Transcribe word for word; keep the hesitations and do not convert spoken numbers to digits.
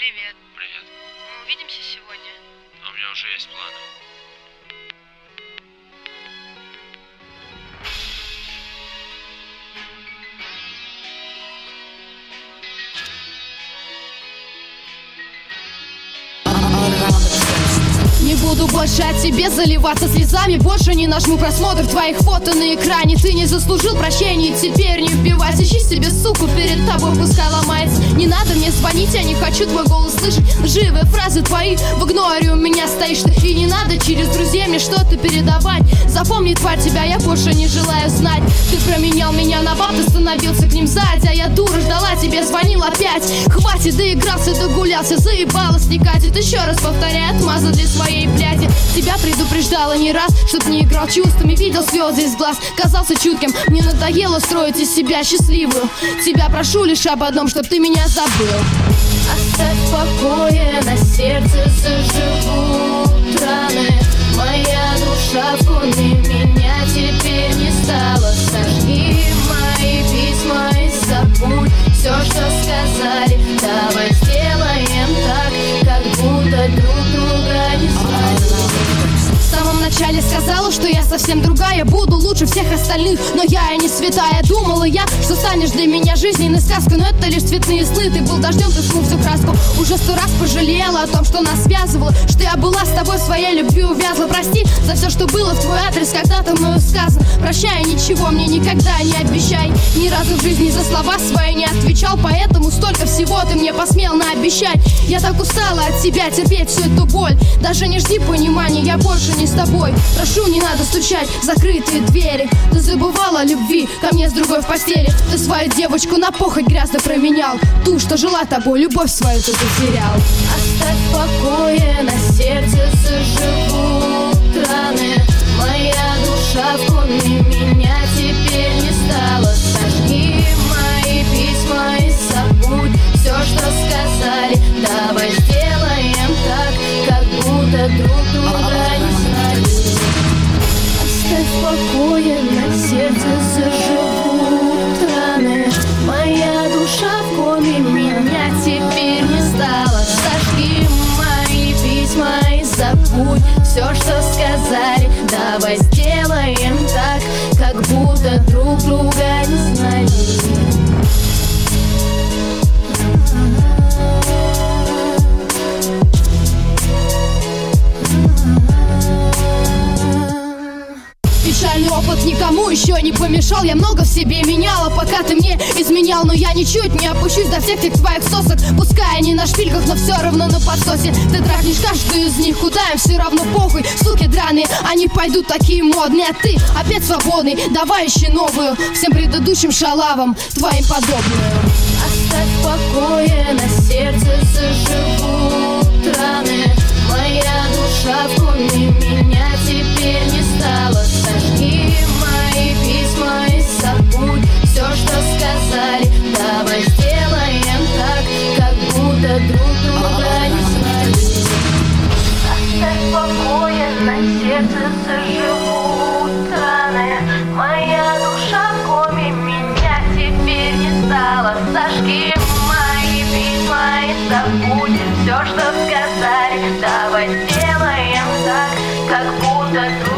Привет. Привет. Мы увидимся сегодня? А у меня уже есть планы. Не буду больше о тебе заливаться слезами. Больше не нажму просмотр твоих фото на экране. Ты не заслужил прощения, и теперь не убивайся. Ищи себе суку, перед тобой пускай ломается. Не надо мне звонить, я не хочу твой голос слышать. Лживые фразы твои, в игноре у меня стоишь ты. И не надо через друзей мне что-то передавать. Запомни, тварь, тебя я больше не желаю знать. Ты променял меня на бат, остановился к ним сзади. А я дура, ждала, тебе звонил опять. Хватит, доигрался, догулялся, заебалась, не катит. Еще раз повторяю, отмаза для своей бляди. Тебя предупреждала не раз, чтоб не играл чувствами, видел слезы из глаз, казался чутким. Мне надоело строить из себя счастливую. Тебя прошу лишь об одном, чтоб ты меня забыл. Оставь в покое, на сердце заживут раны. Моя душа в коме, меня теперь не стало. Сожги мои письма и забудь все, что сказали. Давай сделаем так, как будто друг друга не знали. В самом начале сказала, что я совсем другая, буду лучше всех остальных, но я и не святая. Думала я, что станешь для меня жизненной сказкой, но это лишь цветные сны. Ты был дождем, ты смыл всю краску. Уже сто раз пожалела о том, что нас связывало, что я была с тобой в своей любви увязла. Прости за все, что было в твой адрес когда-то мною сказано. Прощай, ничего мне никогда не обещай. Ни разу в жизни за слова свои не отвечал, поэтому столько всего ты мне посмел наобещать. Я так устала от тебя терпеть всю эту боль. Даже не жди понимания, я больше не с тобой. Прошу, не надо стучать в закрытые двери. Ты забывала о любви ко мне с другой в постели. Ты свою девочку на похоть грязно променял. Ту, что жила тобой, любовь свою ты потерял. Оставь в покое, на сердце заживут раны. Моя душа в коме, меня теперь не стало. Сожги мои письма и забудь все, что сказали. Давай сделаем так, как будто друг друга не знали. Оставь в покое, на сердце заживут раны. Моя душа в коме, меня теперь не стало. Сожги мои письма и забудь все, что сказали. Давай сделаем так, как будто друг друга не знали. Печальный опыт никому еще не помешал. Я много в себе меняла, пока ты мне изменял. Но я ничуть не опущусь до всех тех твоих сосок. Пускай они на шпильках, но все равно на подсосе. Ты трахнешь каждую из них, куда им все равно похуй. Суки драные, они пойдут такие модные. А ты опять свободный, давай ищи новую. Всем предыдущим шалавам твоим подобную. Оставь в покое, на сердце заживут раны. Моя душа в коме, меня теперь не стало. Сожги мои письма и забудь все, что сказали. Давай сделаем так, как будто друг друга не знали. Оставь в покое, на сердце заживут раны. Моя душа в коме, меня теперь не стало. Сожги мои письма и забудь все, что сказали. Давай сделаем так, как будто друг